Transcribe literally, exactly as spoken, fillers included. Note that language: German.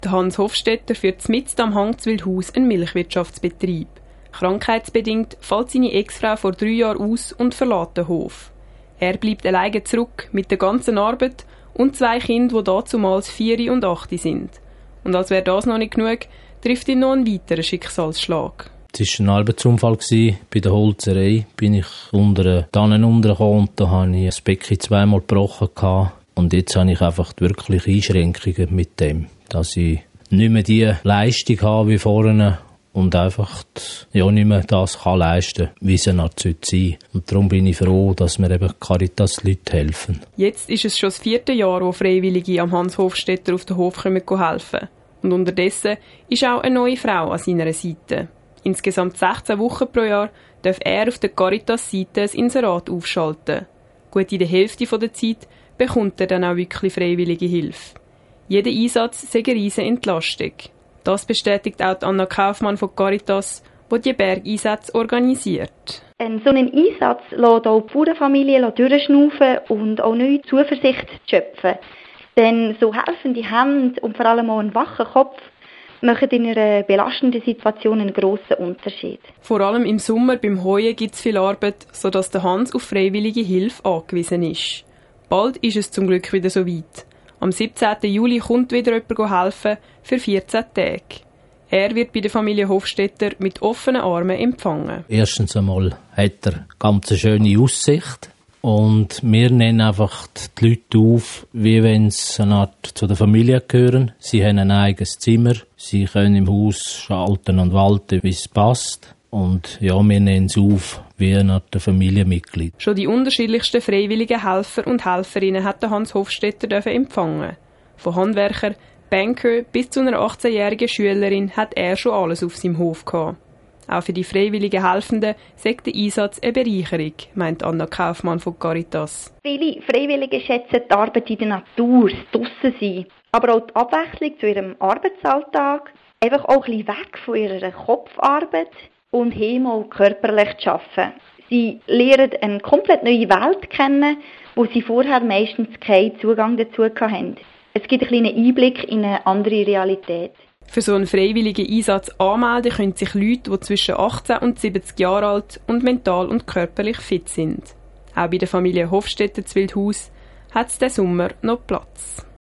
Der Hans Hofstetter führt mitten am Hang zu Wildhaus einen Milchwirtschaftsbetrieb. Krankheitsbedingt fällt seine Ex-Frau vor drei Jahren aus und verlässt den Hof. Er bleibt alleine zurück mit der ganzen Arbeit und zwei Kindern, die dazumals vier und acht sind. Und als wäre das noch nicht genug, trifft ihn noch ein weiterer Schicksalsschlag. Es war ein Arbeitsunfall. Bei der Holzerei bin ich unter den Tannen untergekommen und da hatte ich das Becken zweimal gebrochen. Und jetzt habe ich einfach wirklich Einschränkungen mit dem, dass ich nicht mehr die Leistung habe wie vorher und einfach ja, nicht mehr das kann leisten kann, wie es sein sollte. Und darum bin ich froh, dass mir eben Caritas-Leute helfen. Jetzt ist es schon das vierte Jahr, wo Freiwillige am Hans Hofstetter auf den Hof kommen helfen. Und unterdessen ist auch eine neue Frau an seiner Seite. Insgesamt sechzehn Wochen pro Jahr darf er auf der Caritas-Seite ein Inserat aufschalten. Gut in der Hälfte der Zeit bekommt er dann auch wirklich freiwillige Hilfe. Jeder Einsatz sei eine riesige Entlastung. Das bestätigt auch Anna Kaufmann von Caritas, die die Bergeinsätze organisiert. So einen Einsatz lässt auch die Bauernfamilie durchschnaufen und auch neue Zuversicht schöpfen. Denn so helfende Hände und vor allem auch ein wacher Kopf machen in einer belastenden Situation einen grossen Unterschied. Vor allem im Sommer beim Heuen gibt es viel Arbeit, sodass der Hans auf freiwillige Hilfe angewiesen ist. Bald ist es zum Glück wieder so weit. Am siebzehnten Juli kommt wieder jemand helfen für vierzehn Tage. Er wird bei der Familie Hofstetter mit offenen Armen empfangen. Erstens einmal hat er ganz eine schöne Aussicht. Und wir nennen einfach die Leute auf, wie wenn sie eine Art zu der Familie gehören. Sie haben ein eigenes Zimmer. Sie können im Haus schalten und walten, wie es passt. Und ja, wir nennen sie auf wie eine Art Familienmitglied. Schon die unterschiedlichsten freiwilligen Helfer und Helferinnen hat Hans Hofstetter empfangen. Von Handwerker, Banker bis zu einer achtzehnjährigen Schülerin hat er schon alles auf seinem Hof gehabt. Auch für die freiwilligen Helfenden sagt der Einsatz eine Bereicherung, meint Anna Kaufmann von Caritas. Viele Freiwillige schätzen die Arbeit in der Natur, das Draussen-Sein, aber auch die Abwechslung zu ihrem Arbeitsalltag, einfach auch ein bisschen weg von ihrer Kopfarbeit und hin auch körperlich zu arbeiten. Sie lernen eine komplett neue Welt kennen, wo sie vorher meistens keinen Zugang dazu hatten. Es gibt einen kleinen Einblick in eine andere Realität. Für so einen freiwilligen Einsatz anmelden können sich Leute, die zwischen achtzehn und siebzig Jahre alt und mental und körperlich fit sind. Auch bei der Familie Hofstetter zu Wildhaus hat es diesen Sommer noch Platz.